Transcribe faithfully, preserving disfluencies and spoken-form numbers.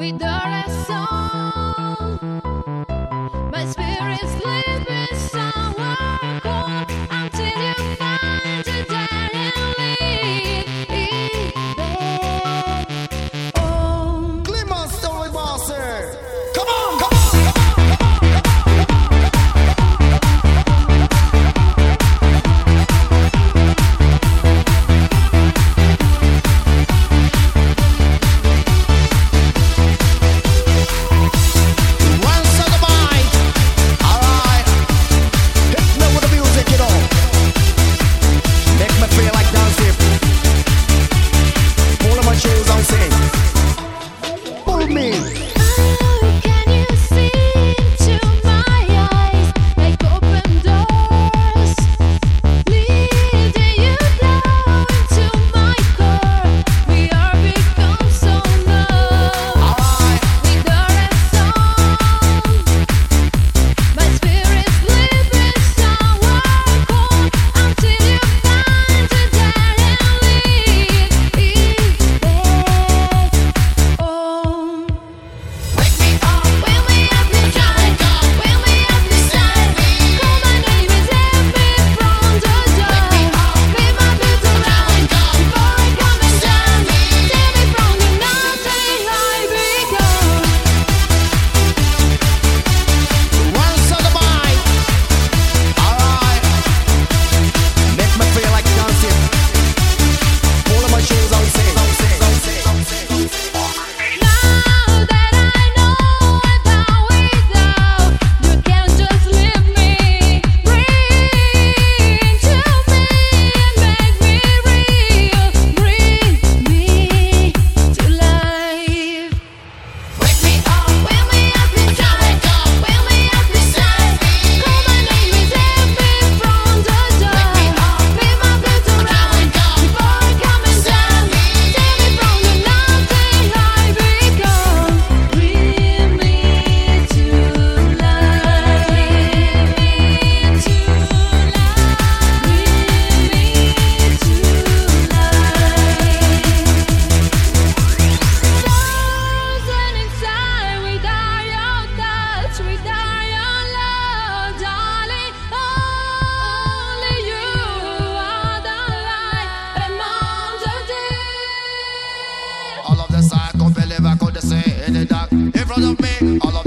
with the song. My spirit sleeping somewhere cold until you find it dead and leave it there. Oh, Glimmer Story Master. Come on, come on. All of the side, come believe I could say in the dark in front of me. All of